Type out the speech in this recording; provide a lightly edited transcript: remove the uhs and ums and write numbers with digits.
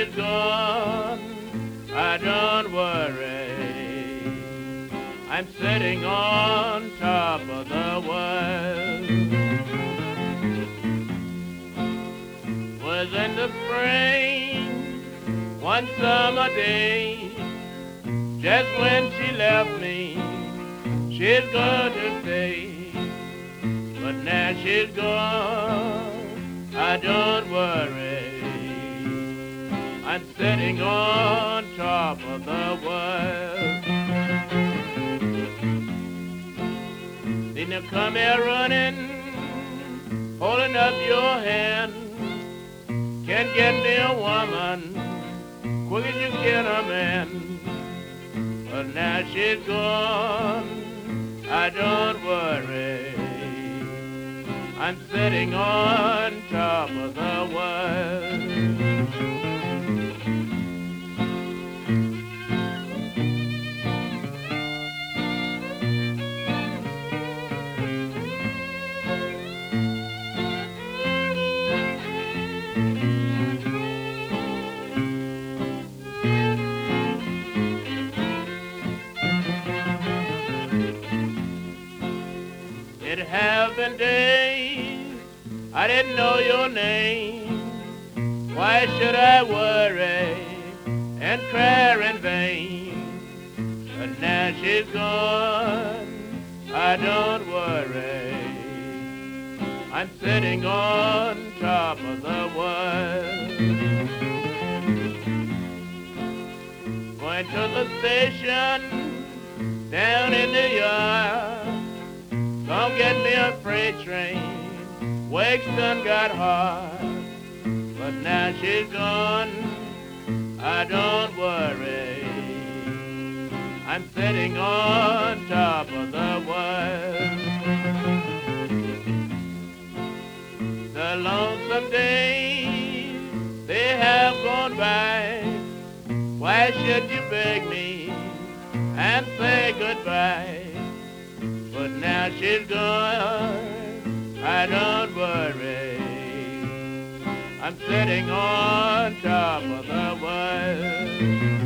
she's gone, I don't worry. I'm sitting on top of the world. Was in the spring, one summer day, just when she left me, she's going to stay. But now she's gone, I don't worry. I'm sitting on top of the world. Then you come here running, holding up your hand. Can't get me a woman quick as you can a man. But now she's gone, I don't worry. I'm sitting on top of the world. It have been days I didn't know your name. Why should I worry and cry in vain? But now she's gone, I don't worry. I'm sitting on top of the world. Going to the station down in the yard. Come get me a freight train, wakes done got hard. But now she's gone, I don't worry. I'm sitting on top of the world. The lonesome days, they have gone by. Why should you beg me and say goodbye? But now she's gone, I don't worry. I'm sitting on top of the world.